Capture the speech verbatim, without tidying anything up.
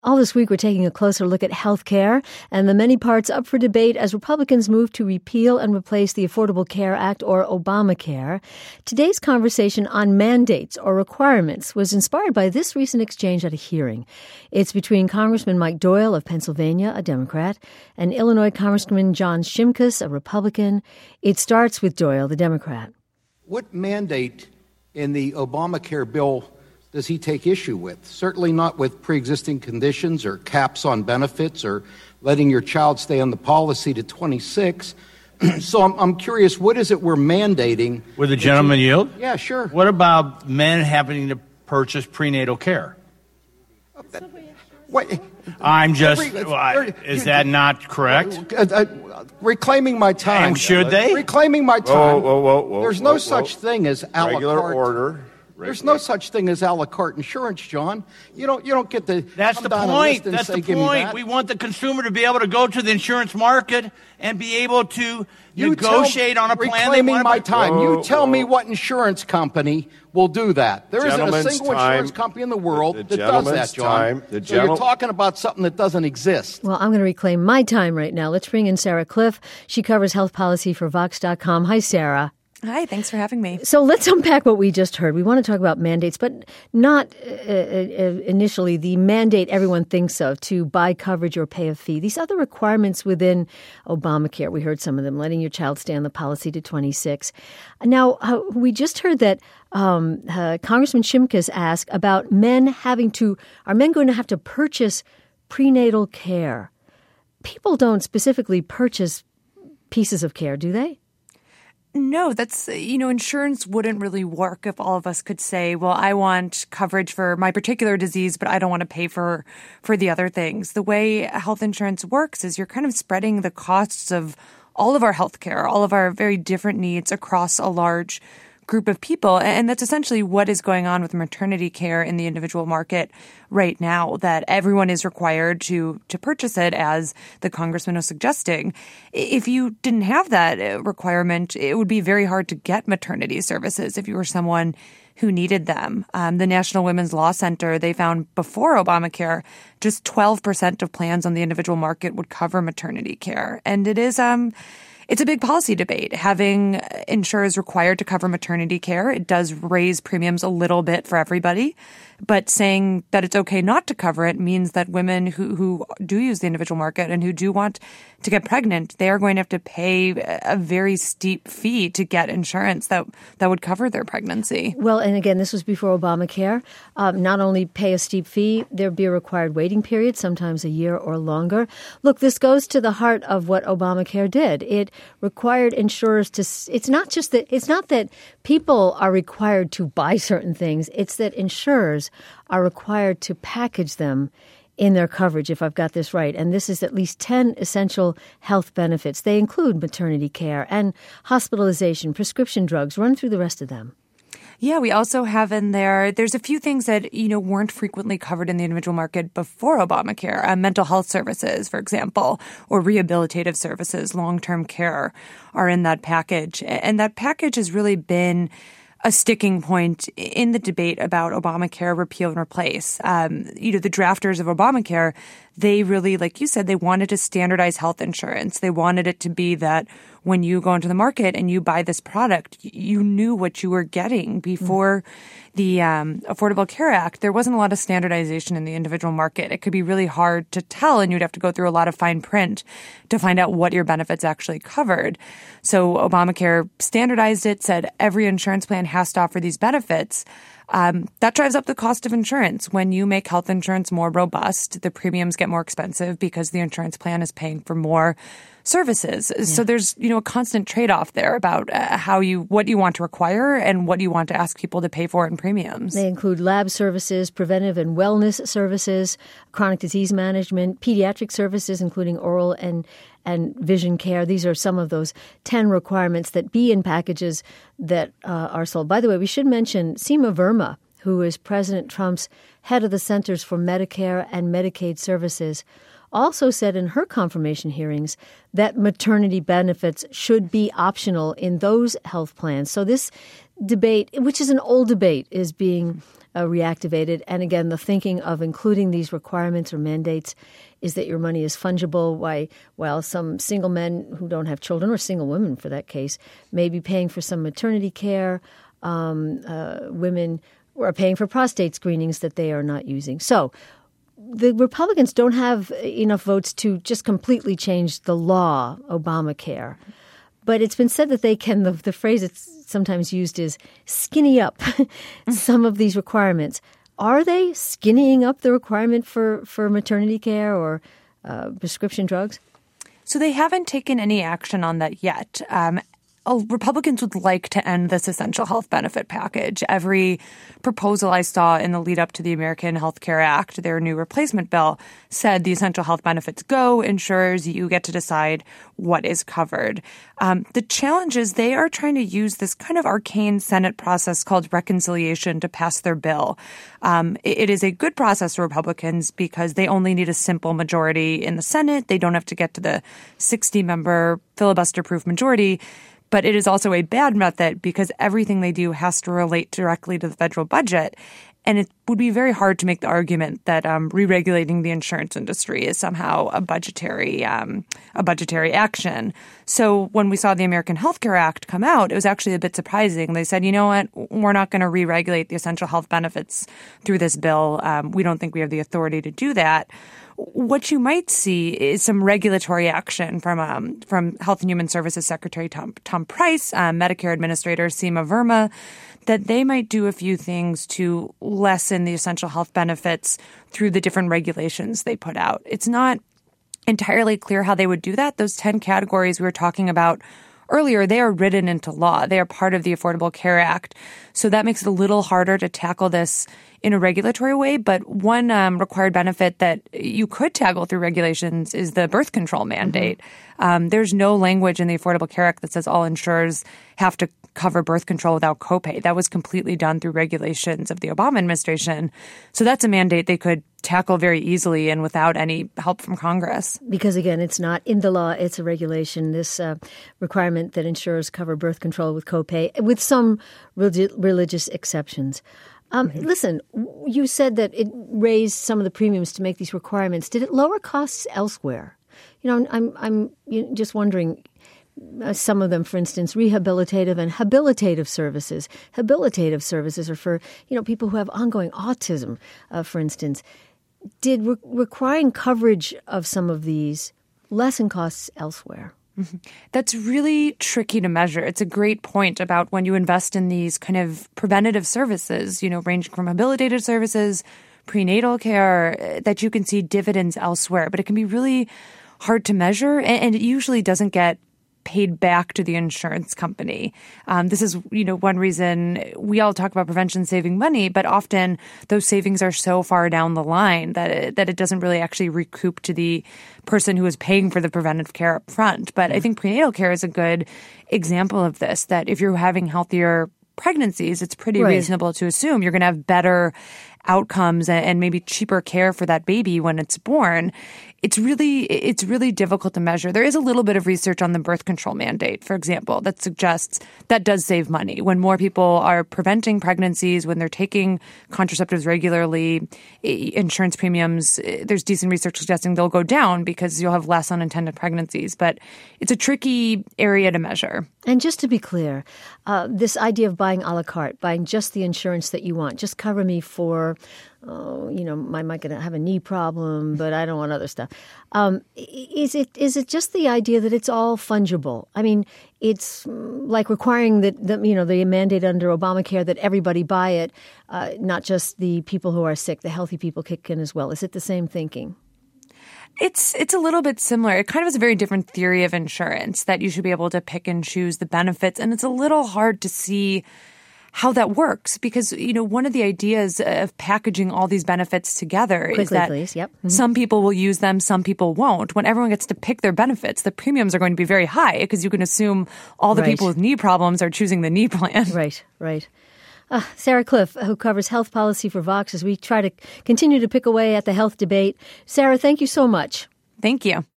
All this week, we're taking a closer look at health care and the many parts up for debate as Republicans move to repeal and replace the Affordable Care Act, or Obamacare. Today's conversation on mandates or requirements was inspired by this recent exchange at a hearing. It's between Congressman Mike Doyle of Pennsylvania, a Democrat, and Illinois Congressman John Shimkus, a Republican. It starts with Doyle, the Democrat. What mandate in the Obamacare bill does he take issue with? Certainly not with pre-existing conditions or caps on benefits or letting your child stay on the policy to twenty-six. So I'm, I'm curious, what is it we're mandating? Would the gentleman you, yield? Yeah, sure. What about men having to purchase prenatal care? Uh, that, what? I'm just, uh, is that not correct? Uh, uh, reclaiming my time. And should they? Reclaiming my time. Whoa, whoa, whoa, whoa, There's whoa, no such whoa. thing as a la Regular carte. order. There's no such thing as a la carte insurance, John. You don't. You don't get the. That's the point. That's the point. We want the consumer to be able to go to the insurance market and be able to you negotiate tell, on a plan. Reclaiming my time. Whoa, you tell whoa. me what insurance company will do that. There isn't a Gentleman's single time, insurance company in the world the that does that, gentleman's John. time, the so gentle- you're talking about something that doesn't exist. Well, I'm going to reclaim my time right now. Let's bring in Sarah Cliff. She covers health policy for Vox dot com. Hi, Sarah. Hi, thanks for having me. So let's unpack what we just heard. We want to talk about mandates, but not uh, uh, initially the mandate everyone thinks of to buy coverage or pay a fee. These other requirements within Obamacare, we heard some of them, letting your child stay on the policy to twenty-six. Now, uh, we just heard that um, uh, Congressman Shimkus asked about men having to, are men going to have to purchase prenatal care? People don't specifically purchase pieces of care, do they? No, that's, you know, insurance wouldn't really work if all of us could say, well, I want coverage for my particular disease, but I don't want to pay for, for the other things. The way health insurance works is you're kind of spreading the costs of all of our healthcare, all of our very different needs across a large group of people. And that's essentially what is going on with maternity care in the individual market right now, that everyone is required to to purchase it, as the congressman was suggesting. If you didn't have that requirement, it would be very hard to get maternity services if you were someone who needed them. Um, the National Women's Law Center, they found before Obamacare, just twelve percent of plans on the individual market would cover maternity care. And it is... um. It's a big policy debate. Having insurers required to cover maternity care, it does raise premiums a little bit for everybody. But saying that it's okay not to cover it means that women who, who do use the individual market and who do want to get pregnant, they are going to have to pay a very steep fee to get insurance that, that would cover their pregnancy. Well, and again, this was before Obamacare. Um, not only pay a steep fee, there'd be a required waiting period, sometimes a year or longer. Look, this goes to the heart of what Obamacare did. It required insurers to, it's not just that, it's not that people are required to buy certain things. It's that insurers are required to package them in their coverage, if I've got this right. And this is at least ten essential health benefits. They include maternity care and hospitalization, prescription drugs. Run through the rest of them. Yeah, we also have in there, there's a few things that, you know, weren't frequently covered in the individual market before Obamacare. Uh, mental health services, for example, or rehabilitative services, long-term care are in that package. And that package has really been a sticking point in the debate about Obamacare repeal and replace. Um, you know, the drafters of Obamacare, they really, like you said, they wanted to standardize health insurance. They wanted it to be that when you go into the market and you buy this product, you knew what you were getting. Before mm. the um, Affordable Care Act, there wasn't a lot of standardization in the individual market. It could be really hard to tell, and you'd have to go through a lot of fine print to find out what your benefits actually covered. So Obamacare standardized it, said every insurance plan has to offer these benefits. Um, that drives up the cost of insurance. When you make health insurance more robust, the premiums get more expensive because the insurance plan is paying for more services. Yeah. So there's, you know, a constant trade-off there about uh, how you, what you want to require and what you want to ask people to pay for in premiums. They include lab services, preventive and wellness services, chronic disease management, pediatric services, including oral and and vision care. These are some of those ten requirements that be in packages that uh, are sold. By the way, we should mention Seema Verma, who is President Trump's head of the Centers for Medicare and Medicaid Services, also said in her confirmation hearings that maternity benefits should be optional in those health plans. So this debate, which is an old debate, is being uh, reactivated. And again, the thinking of including these requirements or mandates is that your money is fungible. Why, while some single men who don't have children, or single women for that case, may be paying for some maternity care, um, uh, women are paying for prostate screenings that they are not using. So the Republicans don't have enough votes to just completely change the law, Obamacare. But it's been said that they can, the, the phrase it's sometimes used is skinny up some of these requirements. Are they skinnying up the requirement for, for maternity care or uh, prescription drugs? So they haven't taken any action on that yet. Um, Republicans would like to end this essential health benefit package. Every proposal I saw in the lead up to the American Health Care Act, their new replacement bill, said the essential health benefits go, insurers, you get to decide what is covered. Um, the challenge is they are trying to use this kind of arcane Senate process called reconciliation to pass their bill. Um, it, it is a good process for Republicans because they only need a simple majority in the Senate. They don't have to get to the sixty-member filibuster-proof majority. But it is also a bad method because everything they do has to relate directly to the federal budget. And it would be very hard to make the argument that um, re-regulating the insurance industry is somehow a budgetary um, a budgetary action. So when we saw the American Health Care Act come out, it was actually a bit surprising. They said, you know what, we're not going to re-regulate the essential health benefits through this bill. Um, we don't think we have the authority to do that. What you might see is some regulatory action from um, from Health and Human Services Secretary Tom, Tom Price, uh, Medicare Administrator Seema Verma, that they might do a few things to lessen the essential health benefits through the different regulations they put out. It's not entirely clear how they would do that. Those ten categories we were talking about earlier, they are written into law. They are part of the Affordable Care Act. So that makes it a little harder to tackle this in a regulatory way. But one um, required benefit that you could tackle through regulations is the birth control mandate. Mm-hmm. Um, there's no language in the Affordable Care Act that says all insurers have to cover birth control without copay. That was completely done through regulations of the Obama administration. So that's a mandate they could tackle very easily and without any help from Congress. Because, again, it's not in the law, it's a regulation, this uh, requirement that insurers cover birth control with copay, with some relig- religious exceptions. Um, mm-hmm. Listen, you said that it raised some of the premiums to make these requirements. Did it lower costs elsewhere? You know, I'm I'm just wondering, uh, some of them, for instance, rehabilitative and habilitative services. Habilitative services are for, you know, people who have ongoing autism, uh, for instance. Did re- requiring coverage of some of these lessen costs elsewhere? Mm-hmm. That's really tricky to measure. It's a great point about when you invest in these kind of preventative services, you know, ranging from habilitative services, prenatal care, that you can see dividends elsewhere. But it can be really hard to measure, and it usually doesn't get paid back to the insurance company. Um, this is, you know, one reason we all talk about prevention saving money, but often those savings are so far down the line that it, that it doesn't really actually recoup to the person who is paying for the preventive care up front. But I think prenatal care is a good example of this, that if you're having healthier pregnancies, it's pretty right. reasonable to assume you're going to have better outcomes and maybe cheaper care for that baby when it's born. It's really it's really difficult to measure. There is a little bit of research on the birth control mandate, for example, that suggests that does save money. When more people are preventing pregnancies, when they're taking contraceptives regularly, insurance premiums, there's decent research suggesting they'll go down because you'll have less unintended pregnancies. But it's a tricky area to measure. And just to be clear, uh, this idea of buying a la carte, buying just the insurance that you want, just cover me for, oh, you know, I might gonna have a knee problem, but I don't want other stuff. Um, is it is it just the idea that it's all fungible? I mean, it's like requiring that, the, you know, the mandate under Obamacare that everybody buy it, uh, not just the people who are sick, the healthy people kick in as well. Is it the same thinking? It's it's a little bit similar. It kind of is a very different theory of insurance, that you should be able to pick and choose the benefits. And it's a little hard to see how that works because, you know, one of the ideas of packaging all these benefits together Quickly, is that please. Yep. Mm-hmm. some people will use them, some people won't. When everyone gets to pick their benefits, the premiums are going to be very high because you can assume all the right. people with knee problems are choosing the knee plan. Right, right. Uh, Sarah Kliff, who covers health policy for Vox, as we try to continue to pick away at the health debate. Sarah, thank you so much. Thank you.